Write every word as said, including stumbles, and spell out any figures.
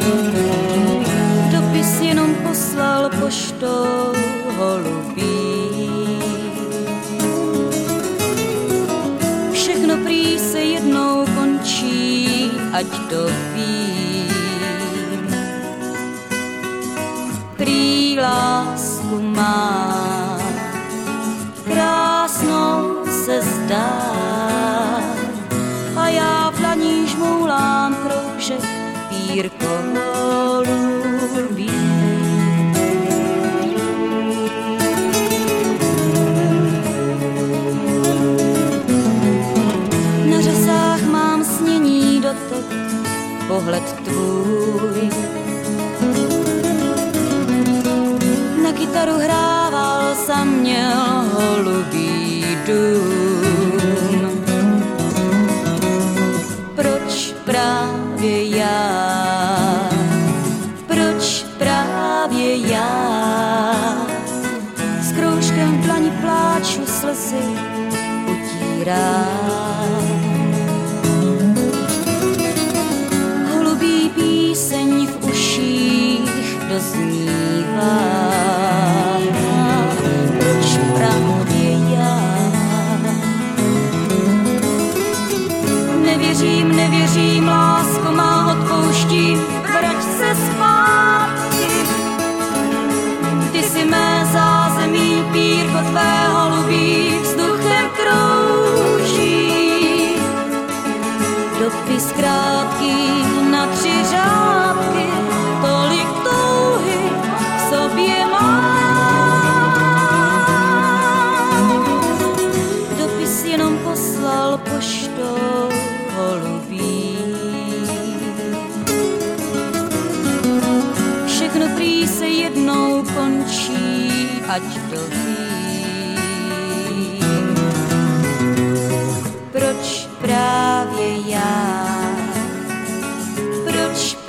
Dopis jenom poslal poštou holubí. Všechno prý se jednou končí, ať to vím. Prý lásku má, krásnou se zdá, a já v dlaní žmoulám kroužek pírko holubí. Na řasách mám snění dotek, pohled tvůj. Na kytaru hrával sam měl holubí dům. Proč právě já? Proč právě já? S kroužkem v dlani pláču slzy utírám. Holubí píseň v uších doznívá. Proč právě já? Nevěřím, nevěřím, lásko má, odpouštím, vrať se zpátky. Ty si mé zázemí, pírko tvé holubí vzduchem krouží. Dopis krátký na tři řádky, tolik touhy v sobě mám. Dopis jenom poslal poštou holubí. Všechno prý se jednou končí, ať to vím. Proč právě já? Proč